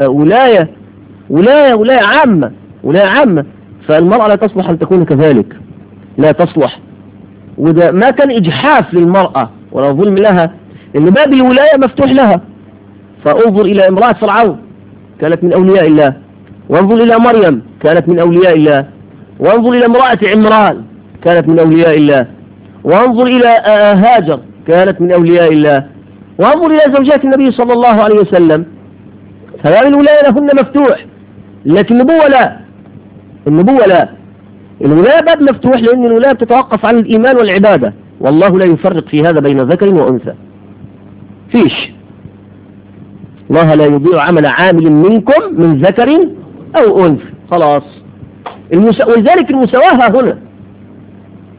ولاية عامة، فالمرأة لا تصلح أن تكون كذلك، لا تصلح. وده ما كان إجحاف للمرأة ولا ظلم لها، إن باب الولاية مفتوح لها. فانظر إلى امرأة فرعون كانت من أولياء الله، وانظر إلى مريم كانت من أولياء الله، وانظر إلى امرأة عمران كانت من أولياء الله، وانظر إلى هاجر كانت من أولياء الله، وانظر إلى زوجات النبي صلى الله عليه وسلم. فباب الولاية لهن مفتوح، لكن النبوة لا. الولاية باب مفتوح، لأن الولاية بتتوقف عن الإيمان والعبادة، والله لا يفرق في هذا بين ذكر وأنثى. فيش، الله لا يضيع عمل عامل منكم من ذكر أو أنثى، خلاص. ولذلك المساواة هنا،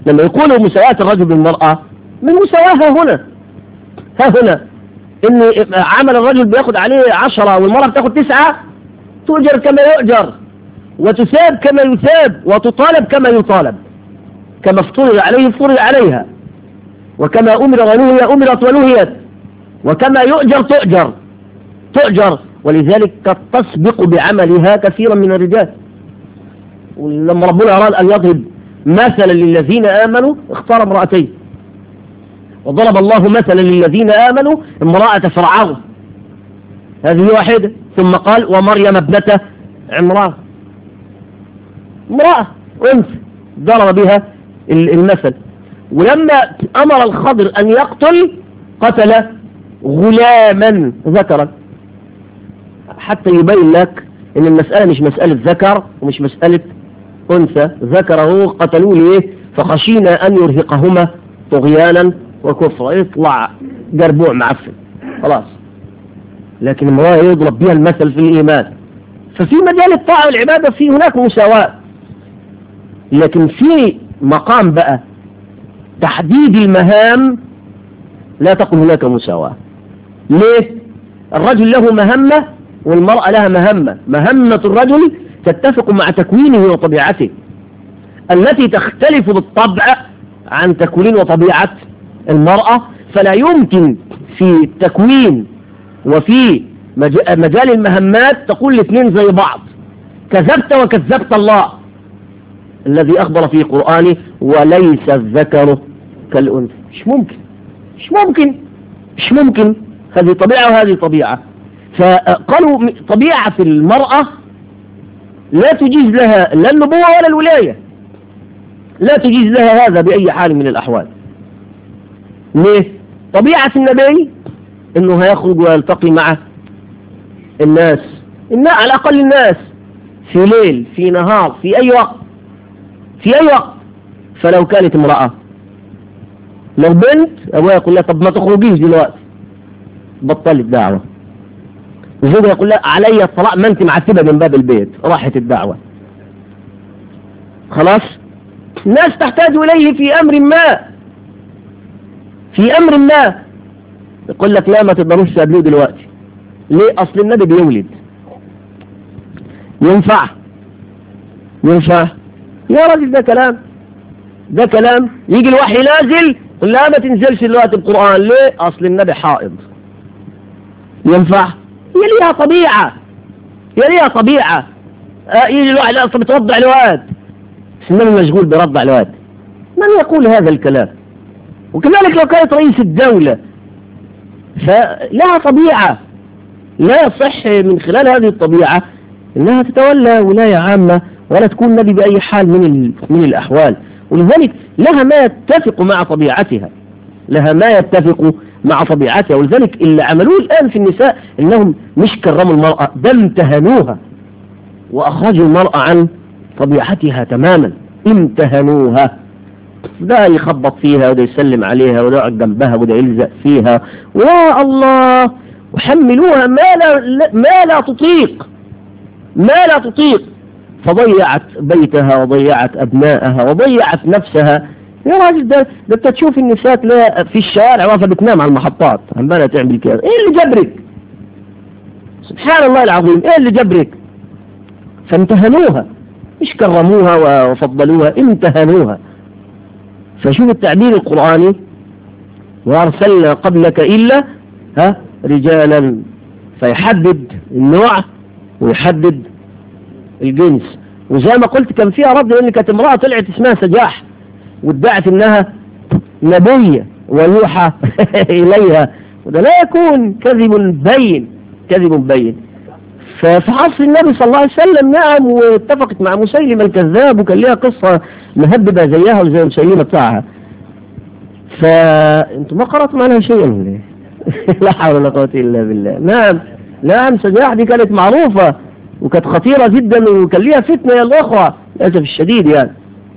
لما يقولوا مساواة الرجل بالمرأة من مساواها هنا، ها هنا إن عمل الرجل بياخد عليه 10 والمرأة بتاخد 9، تؤجر كما يؤجر وتثاب كما يثاب وتطالب كما يطالب، كما افترض عليه افترض عليها، وكما أمر ونهي أمرت ونهيت، وكما يؤجر تؤجر، ولذلك قد تسبق بعملها كثيرا من الرجال. ولما ربنا أراد أن يضرب مثلا للذين آمنوا اختار امرأتين، وضرب الله مثلا للذين آمنوا امرأة فرعون، هذه واحدة، ثم قال ومريم ابنة عمران، امرأة أنثى ضرب بها المثل. ولما أمر الخضر أن قتل غلاما ذكرا، حتى يبين لك ان المسألة مش مسألة ذكر ومش مسألة أنثى، ذكره قتلوه ليه؟ فخشينا أن يرهقهما طغيانا وكفرا، يطلع جربوع معفن خلاص. لكن المرأة يضرب بها المثل في الإيمان. ففي مجال الطاعة والعبادة في هناك مساواة، لكن في مقام بقى تحديد المهام لا تقل هناك مساواة. ليه؟ الرجل له مهمة والمرأة لها مهمة. مهمة الرجل تتفق مع تكوينه وطبيعته التي تختلف بالطبع عن تكوين وطبيعة المرأة، فلا يمكن في التكوين وفي مجال المهمات تقول الاثنين زي بعض. كذبت وكذبت الله الذي أخبر في قرآنه وليس الذكر كالأنثى. مش ممكن هذه طبيعة وهذه طبيعة. فقالوا طبيعة المرأة لا تجيز لها لا النبوة ولا الولاية، لا تجيز لها هذا بأي حال من الأحوال. ليه؟ طبيعة النبي انه هيخرج ويلتقي مع الناس على الأقل الناس في ليل في نهار في أي وقت. فلو كانت امرأة، لو بنت أبوها يقول لها طب ما تخرجيش دلوقتي، بطلت دعوة. وزوجها يقول لها علي الطلاق، ما انت معتبة من باب البيت، راحت الدعوة خلاص. الناس تحتاج إليه في أمر ما يقول لك لا ما تقدروش تقابلوه دلوقتي. ليه؟ أصل النبي بيولد. ينفع يا راجل؟ ده كلام يجي الوحي نازل يقول لا ما تنزلش دلوقتي القرآن. ليه؟ أصل النبي حائض. ينفع؟ هي ليها طبيعة. يجي الواحد أصلا بترضع الواد، النبي مشغول برضع الواد. من يقول هذا الكلام؟ وكذلك لو كانت رئيس الدولة فلها طبيعة، لا يصح من خلال هذه الطبيعة انها تتولى ولاية عامة ولا تكون نبي بأي حال من الأحوال. ولذلك لها ما يتفق مع طبيعتها. ولذلك اللي عملوه الآن في النساء انهم مش كرموا المرأة، ده امتهنوها وأخرجوا المرأة عن طبيعتها تماما، امتهنوها. ده يخبط فيها وده يسلم عليها وده يقعد جنبها وده يلزق فيها، يا الله، وحملوها ما لا تطيق، فضيعت بيتها وضيعت أبنائها وضيعت نفسها. يا راجل ده انت تشوف النساء تلاقي في الشوارع واقفة بتنام على المحطات، عمالة تعمل كده. ايه اللي جبرك؟ سبحان الله العظيم، ايه اللي جبرك؟ فامتهنوها، مش كرموها وفضلوها، امتهنوها. فشوف التعبير القرآني، وأرسلنا قبلك إلا رجالا، فيحدد النوع ويحدد الجنس. وزي ما قلت كان فيها رد، لأن كانت امرأة طلعت اسمها سجاح وادعت انها نبية ويوحى إليها، وده لا يكون كذب بين. فحص النبي صلى الله عليه وسلم نعم، واتفقت مع مسيلمة الكذاب، وكان لها قصة مهببة زيها وزي مسيلمة بتاعها. فانتم ما قرأتم عنها شيئا لا حول ولا قوة إلا بالله. نعم سجاح دي كانت معروفة وكانت خطيرة جدا، وكان لها فتنة يا الأخوة للأسف الشديد يعني.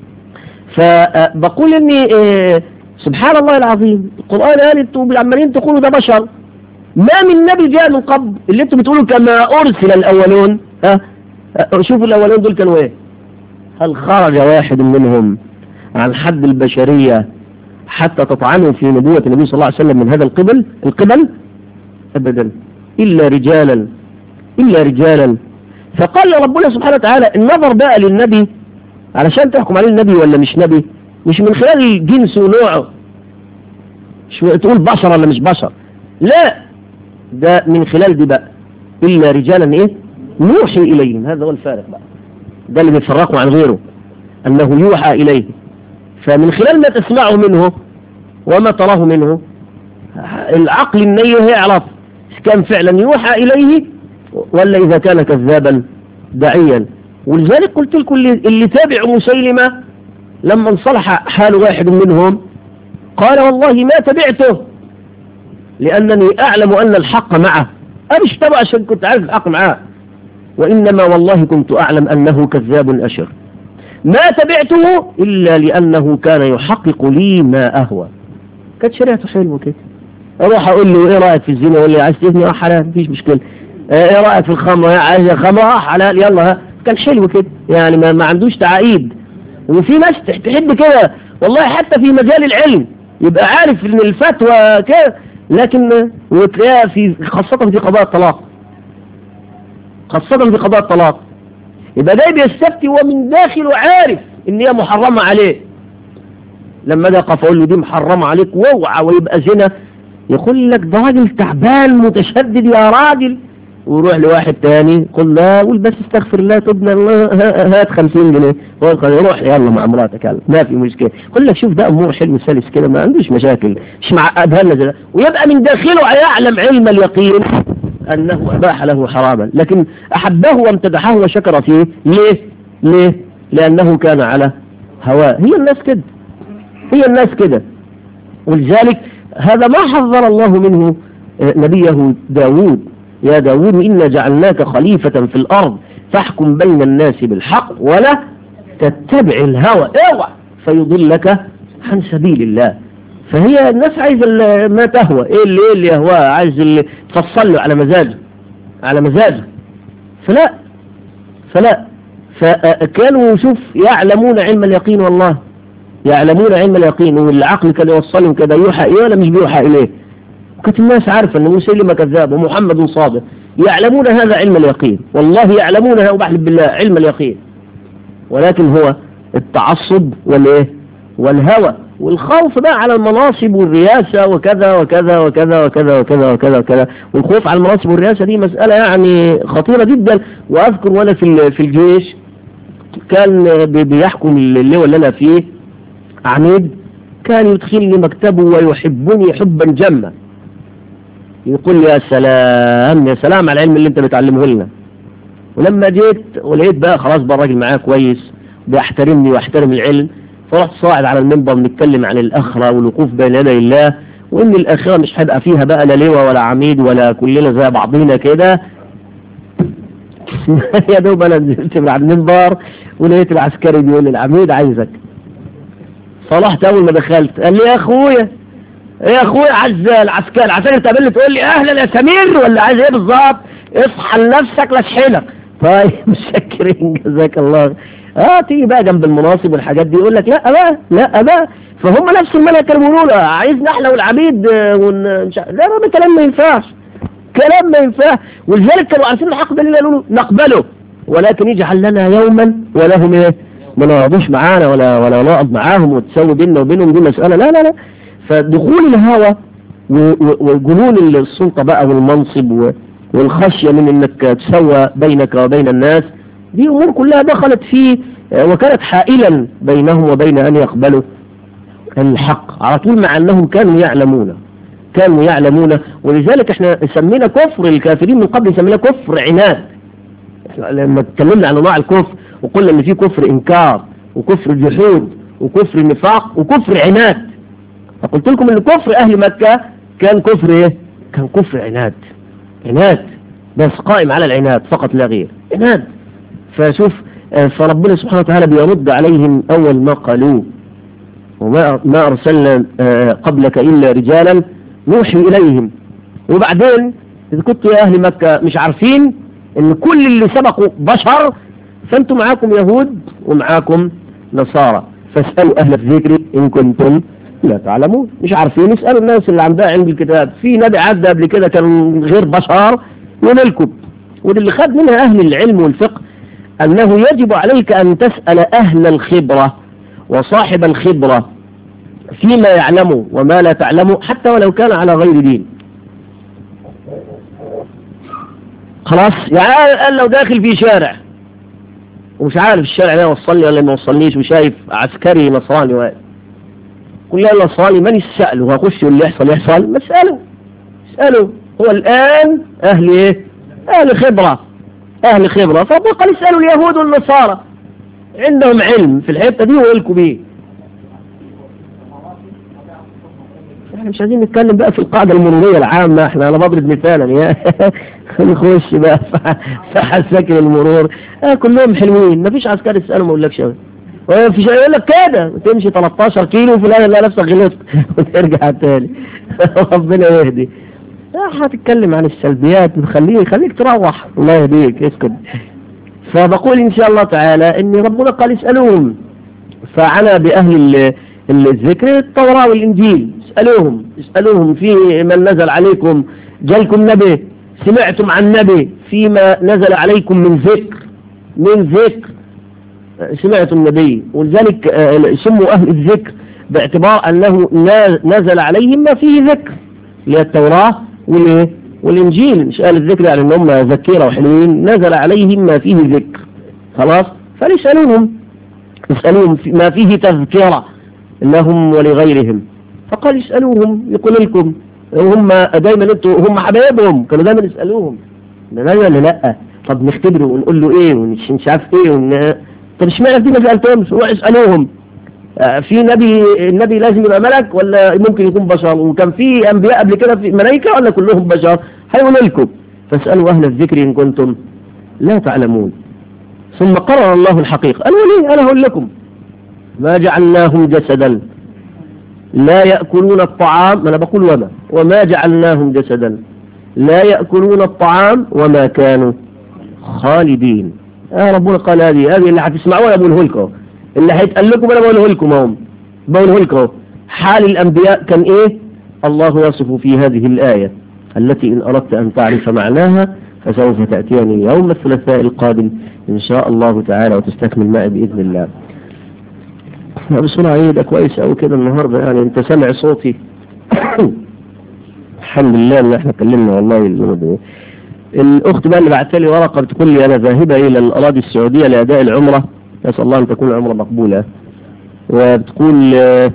فبقول اني سبحان الله العظيم، القرآن قال انتم عمالين تقولوا ده بشر، ما من نبي جاء من قبل اللي انتم بتقولوا كما أرسل الأولون. شوفوا الأولون دول كانوا ايه؟ هل خرج واحد منهم عن حد البشرية حتى تطعنوا في نبوة النبي صلى الله عليه وسلم من هذا القبل أبدا، إلا رجالا. فقال ربنا سبحانه وتعالى النظر بقى للنبي علشان تحكم عليه النبي ولا مش نبي، مش من خلال جنسه ونوعه، تقول بشر ولا مش بشر، لا، ده من خلال دي بقى إلا رجالا إيه نوحي إليهم. هذا هو الفارق بقى، ده اللي بيفرقوا عن غيره، أنه يوحى إليه. فمن خلال ما تسمعه منه وما تراه منه العقل النية يعرف كان فعلا يوحى إليه ولا إذا كان كذابا داعيا. ولذلك قلت لكم اللي تابع مسيلمة لما انصلح حال واحد منهم قال والله ما تبعته لأنني أعلم أن الحق معه، أمش تبع عشان كنت عارف الحق معه، وإنما والله كنت أعلم أنه كذاب أشر، ما تبعته إلا لأنه كان يحقق لي ما أهوى. كانت شريعته حلوة كده، أروح أقول له إيه رأيك في الزنا، يقول لي عايز تزني حلال مفيش مشكلة، إيه رأيك في الخمر، عايز خمر حلال يلا كان حلو كده يعني، ما عندوش تعقيد. وفي ناس تحب كده والله حتى في مجال العلم يبقى عارف ان الفتوى كده، لكن وتلاقيها خاصة في قضاء الطلاق، يبقى جاي بيستفتي ومن داخله عارف ان هي محرمة عليه. لما اجي اقف اقول له دي محرمة عليك واوعى ويبقى زنا، يقول لك ده راجل تعبان متشدد يا راجل، ويروح لواحد تاني قل لا قول بس استغفر الله تبنى الله هات 50 جنيه يروح يلا مع مراتك يلا ما في مشكلة. يقول لك شوف ده امور حلو سلس كده ما عندوش مشاكل مش معقدها لنا، ويبقى من داخله يعلم علم اليقين انه اباح له حراما، لكن احبه وامتدحه وشكر فيه. ليه؟ لانه كان على هواه. هي الناس كده. ولذلك هذا ما حذر الله منه نبيه داود، يا داود إنا جعلناك خليفة في الأرض فاحكم بين الناس بالحق ولا تتبع الهوى اوعى فيضلك عن سبيل الله. فهي الناس عايزة ما تهوى، ايه اللي يهواه، عايز اللي تفصل له على مزاجه فلا فكانوا شوف يعلمون علم اليقين، والله يعلمون علم اليقين، والعقل كان يوصلهم كده يوحى إليه ولا مش بيوحى إليه. وكانت الناس عارفة أن مسيلمة كذاب ومحمد صادق، يعلمون هذا علم اليقين، والله يعلمونها وبحلف بالله علم اليقين، ولكن هو التعصب والهوى والخوف بقى على المناصب والرئاسة وكذا وكذا وكذا وكذا وكذا وكذا وكذا. والخوف على المناصب والرئاسة دي مسألة يعني خطيرة جدا. وأذكر وأنا في الجيش كان بيحكم اللواء اللي أنا فيه عميد، كان يدخلني مكتبه ويحبني حبا جما، يقول لي يا سلام على العلم اللي انت بتعلمه لنا. ولما جيت ولقيت بقى خلاص بقى الراجل معاه كويس بيحترمني واحترم العلم، فرحت صاعد على المنبر نتكلم عن الآخرة والوقوف بين يدي الله، وان الآخرة مش هيبقى فيها بقى لا لواء ولا عميد ولا كلنا زي بعضينا كده. يا دوب انا نزلت من على المنبر ولقيت العسكري بيقول لي العميد عايزك. صلحت اول ما دخلت قال لي يا اخويا عايز العسكري تقابلني تقول لي اهلا يا سمير ولا عايز ايه بالظبط؟ اصحى لنفسك لا تحيلك. طيب متشكرين جزاك الله. تيجي بقى جنب المناصب والحاجات دي يقول لك لا بقى فهم نفس الملك كانوا بيقولوا عايزنا احنا والعبيد لا كلام ما ينفعش. ولذلك كانوا عارفين الحق ده اللي قالوا نقبله، ولكن يجعل لنا يوما ولهم ايه ما نقعدوش معانا ولا نقعد معاهم وتسوي بيننا وبينهم، دي مسألة لا. فدخول الهوى وجنون السلطة بقى والمنصب والخشية من انك تسوى بينك وبين الناس، دي امور كلها دخلت فيه وكانت حائلا بينهم وبين ان يقبلوا الحق على طول، مع انهم كانوا يعلمون. ولذلك احنا سمينا كفر الكافرين من قبل سمينا كفر عناد. لما اتكلمنا عن انواع الكفر وقلنا ان في كفر انكار وكفر جحود وكفر نفاق وكفر عناد، فقلت لكم ان كفر اهل مكة كان كفر ايه؟ كان كفر عناد بس قائم على العناد فقط لا غير، عناد. فشوف فربنا سبحانه وتعالى بيرد عليهم اول ما قالوا وما ارسلنا قبلك الا رجالا نوحي اليهم. وبعدين اذا كنتوا يا اهل مكة مش عارفين ان كل اللي سبقوا بشر، فانتم معاكم يهود ومعاكم نصارى، فاسألوا أهل الذكر إن كنتم لا تعلمون. مش عارفين اسألوا الناس اللي عندها علم الكتاب. في نبي عدى قبل كده كان غير بشر ونلكم. ودي اللي خد منها أهل العلم والفقه أنه يجب عليك أن تسأل أهل الخبرة وصاحب الخبرة فيما يعلمه وما لا تعلمه حتى ولو كان على غير دين. خلاص يعني قال لو داخل في شارع ومش عارف الشارع ده يوصلني ولا ما يوصلنيش وشايف عسكري نصراني واقف، كل يا نصراني من يسأله هخش واللي يحصل ما اسأله. هو الآن أهل إيه؟ أهل خبرة. فقال اسألوا اليهود والنصارى عندهم علم في الحتة دي ويلكوا بيه. احنا مش عايزين نتكلم بقى في القاعدة المرورية العامة، انا بضرب مثالا يا نخش بقى في عساكر المرور كلهم حلوين، مفيش عسكري تسأله ما يقولكش وفي شيء يقول لك كده وتمشي 13 كيلو وفي الاخر لا نفسك غلطت وترجع تاني. ربنا يهدي. هتتكلم عن السلبيات خليك تروح، الله يهديك اسكت. فبقول ان شاء الله تعالى ان ربنا قال اسألوهم، فعنا بأهل الذكر التوراة والإنجيل. اسألوهم في من نزل عليكم، جالكم نبي، سمعتم عن نبي فيما نزل عليكم من ذكر سمعتم النبي. ولذلك سموا أهل الذكر باعتبار أنه نزل عليهم ما فيه ذكر، اللي هي التوراة والإنجيل. مش أهل الذكر يعني أن هم ذكيرة وحلوين، نزل عليهم ما فيه ذكر. خلاص، فليسألوهم ما فيه تذكرة لهم ولغيرهم. فقال يسألوهم يقول لكم هم دايما هم حبايبهم كانوا دايما يسألوهم دايما لا. طب نختبره ونقول له ايه ومش عارف ايه طب اشمعنى دي ما سألتهمش؟ روح اسألوهم. في النبي لازم يبقى ملك ولا ممكن يكون بشر؟ وكان في انبياء قبل كده في ملائكة ولا كلهم بشر؟ هيقول لكم فاسألوا اهل الذكر ان كنتم لا تعلمون. ثم قرر الله الحقيقة، قالوا ليه؟ انا هقول لكم ما جعلناهم جسدا لا يأكلون الطعام، أنا بقول وما جعلناهم جسدا لا يأكلون الطعام وما كانوا خالدين. ربنا قال هذه اللي هتسمعوها بقوله لكم، اللي هيتقال لكم أنا بقوله لكم حال الأنبياء كان إيه؟ الله يصف في هذه الآية التي إن أردت أن تعرف معناها فسوف تأتيني يوم الثلاثاء القادم إن شاء الله تعالى وتستكمل معي بإذن الله. بسرعة يبقى كويس أو كده النهاردة، يعني أنت سمع صوتي. الحمد لله إن احنا كلمنا والله. الأخت بقى اللي بعتها لي ورقة بتقول لي أنا ذاهبة إلى الأراضي السعودية لأداء العمرة، نسأل الله أن تكون العمرة مقبولة. وبتقول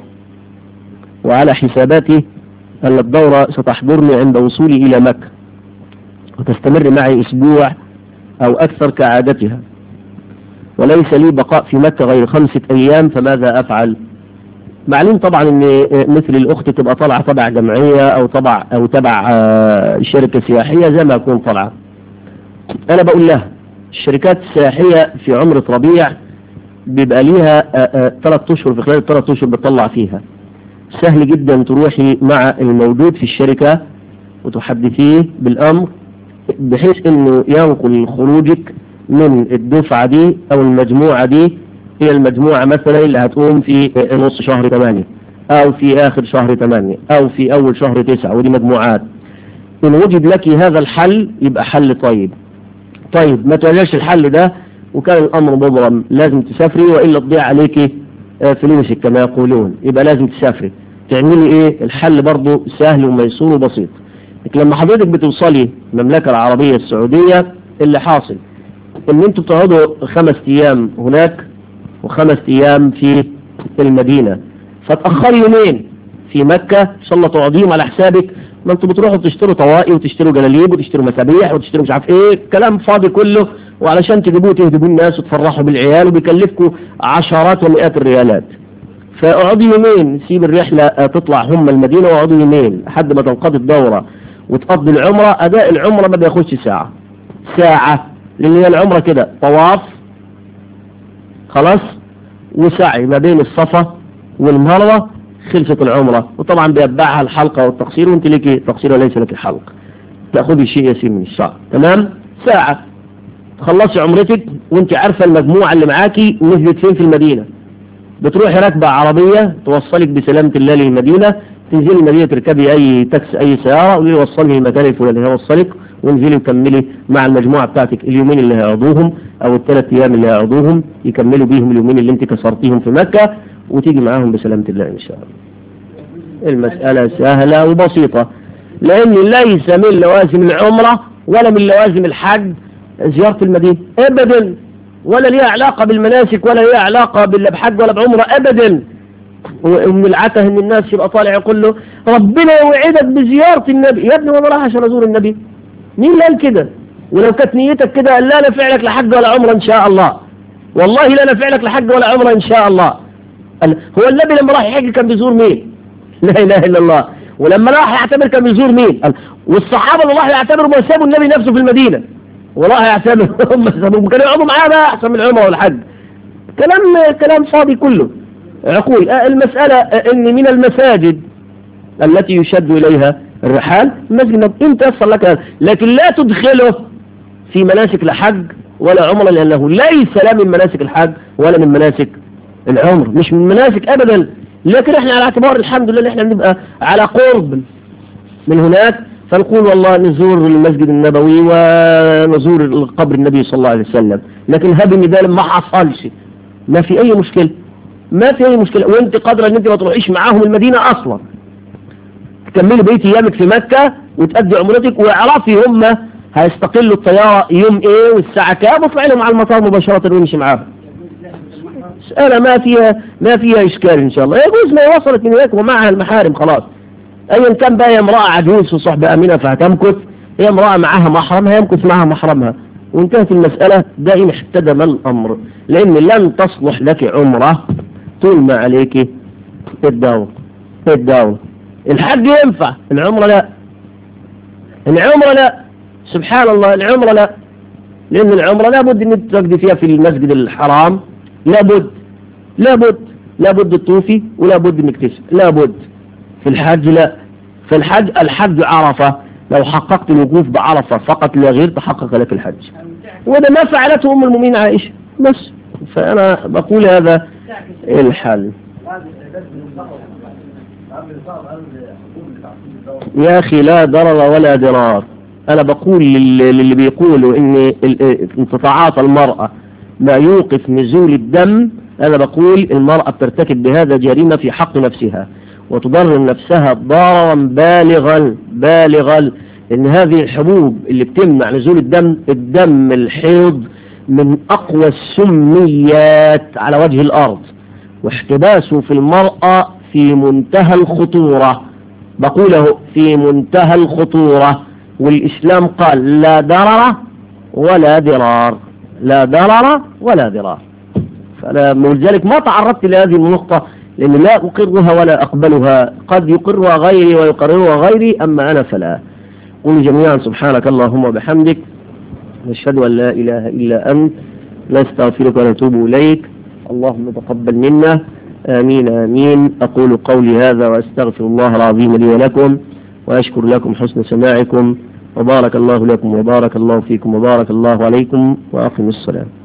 وعلى حساباتي أن الدورة ستحضرني عند وصولي إلى مكة وتستمر معي أسبوع أو أكثر كعادتها، وليس لي بقاء في مكة غير 5 أيام، فماذا أفعل؟ معلوم طبعا ان مثل الأخت تبقى طالعة تبع جمعية أو تبع شركة سياحية زي ما أكون طالعة. أنا بقول لها الشركات السياحية في عمرة ربيع بيبقى ليها 3 أشهر، في خلال 3 أشهر بتطلع فيها. سهل جدا تروحي مع الموجود في الشركة وتحدثيه بالأمر بحيث انه ينقل خروجك من الدفعة دي او المجموعة دي هي المجموعة مثلا اللي هتقوم في نص شهر 8 او في اخر شهر 8 او في اول شهر 9، ودي مجموعات. ان وجد لك هذا الحل يبقى حل طيب ما تواجهش الحل ده وكان الامر مبرم، لازم تسافري والا تضيع عليك فلوسك كما يقولون، يبقى لازم تسافري. تعملي ايه؟ الحل برضو سهل وميسور وبسيط. لما حضرتك بتوصلي المملكة العربية السعودية اللي حاصل ان انتوا بتقعدوا 5 ايام هناك و5 ايام في المدينة، فتأخري يومين في مكة ان شاء الله تقعديهم على حسابك. ما انتوا بتروحوا تشتروا طواقي وتشتروا جلاليب وتشتروا مسابيح وتشتروا مش عارف ايه، كلام فاضي كله، وعلشان تجيبوه تهدبوا الناس وتفرحوا بالعيال وبيكلفكم عشرات ومئات الريالات. فاقعدوا يومين، سيب الرحلة تطلع هم المدينة واقعدوا يومين لحد ما تنقضي الدورة وتقضي العمرة. أداء العمرة ما بياخدش ساعة، لأن هي العمرة كده طواف خلاص وسعي ما بين الصفا والمروة، خلصت العمرة. وطبعا بيتبعها الحلقة والتقصير، وانت لك تقصير وليس لك الحلق، تأخذي شيء يسير من الشعر. تمام، ساعة تخلصي عمرتك وانت عارفة المجموعة اللي معاكي نزلت فين في المدينة، بتروحي راكبة عربية توصلك بسلامة الله للمدينة، تنزلي المدينة تركبي أي تاكسي أي سيارة واللي يوصلني المكان الفلاني هيوصلك، وانزلي وكملي مع المجموعة بتاعتك اليومين اللي هيقضوهم أو ال3 أيام اللي هيقضوهم، يكملوا بيهم اليومين اللي أنت كسرتيهم في مكة، وتيجي معاهم بسلامة الله إن شاء الله. المسألة سهلة وبسيطة، لأن ليس من لوازم العمرة ولا من لوازم الحج زيارة المدينة أبدا، ولا ليها علاقة بالمناسك ولا ليها علاقة بالحج ولا بعمرة أبدا. ومن العته ان الناس يبقى طالع يقول له ربنا يوعدك بزيارة النبي. يا ابني وانا رايح عشان ازور النبي؟ مين اللي قال كده؟ ولو كانت نيتك كده قال لا نفعلك لحج ولا عمرة ان شاء الله، والله لا نفعلك لحج ولا عمرة ان شاء الله. هو النبي لما راح يحج كان بيزور مين؟ لا اله الا الله. ولما راح يعتمر كان بيزور مين؟ والصحابة اللي راحوا يعتمروا ما سابوا النبي نفسه في المدينة وراح يعتمر هم سابوه، كانوا يقعدوا معاه بقى احسن من العمرة والحج. كلام فاضي كله عقول. المسألة ان من المساجد التي يشد اليها الرحال المسجد انت يصل لك هذا، لكن لا تدخله في مناسك الحج ولا عمره، لانه ليس لا من مناسك الحج ولا من مناسك العمر، مش من مناسك ابدا. لكن احنا على اعتبار الحمد لله احنا بنبقى على قرب من هناك، فنقول والله نزور المسجد النبوي ونزور قبر النبي صلى الله عليه وسلم، لكن هذا النداء ما حصلش ما في اي مشكلة، ما في اي مشكلة. وانت قادرة ان انت ما تروحيش معاهم المدينة اصلا، تكملي بقية ايامك في مكة وتأدي عمرتك، واعرفي هم هيستقلوا الطيارة يوم ايه والساعة كام، واطلعي لهم على المطار مباشرة وامشي معاهم. مسألة ما فيها اشكال ان شاء الله. يجوز ما وصلت من هناك ومعها المحارم خلاص، ايا كان بقى، هي امرأة عجوز في صحبة امينة فهتمكث، هي امرأة معاها محرمها يمكث معها محرمها، وانتهت المسألة. ده إن احتدم الامر، لان لن تصلح لك عمرة طول ما عليك الدور. الحج ينفع، العمرة لا. العمرة لا، سبحان الله، العمرة لا، لأن العمرة لابد أن تقضي فيها في المسجد الحرام، لابد الطوفي ولابد أنك تسعى، لابد. في الحج لا، في الحج عرفة، لو حققت الوقوف بعرفة فقط لا غير تحقق لك الحج، وده ما فعلته أم المؤمنين عائشة بس. فأنا بقول هذا الحل. يا أخي لا ضرر ولا ضرار. أنا بقول للي بيقولوا إن تتعاطى المرأة ما يوقف نزول الدم، أنا بقول المرأة بترتكب بهذا جريمة في حق نفسها وتضرر نفسها ضررا بالغا، لأن هذه الحبوب اللي بتمنع نزول الدم الحيض من أقوى السميات على وجه الأرض، واحتباسه في المرأة في منتهى الخطورة، بقوله في منتهى الخطورة. والإسلام قال لا ضرر ولا ضرار، لا ضرر ولا ضرار. فلذلك ما تعرضت لهذه النقطة، لأن لا أقرها ولا أقبلها، قد يقرها غيري ويقررها غيري، أما أنا فلا. قل جميعا سبحانك اللهم وبحمدك، نشهد أن لا إله إلا أنت، نستغفرك ونتوب إليك، اللهم تقبل منا، آمين آمين. أقول قولي هذا وأستغفر الله العظيم لي ولكم، وأشكر لكم حسن سماعكم، وبارك الله لكم وبارك الله فيكم وبارك الله عليكم، وأقم الصلاة.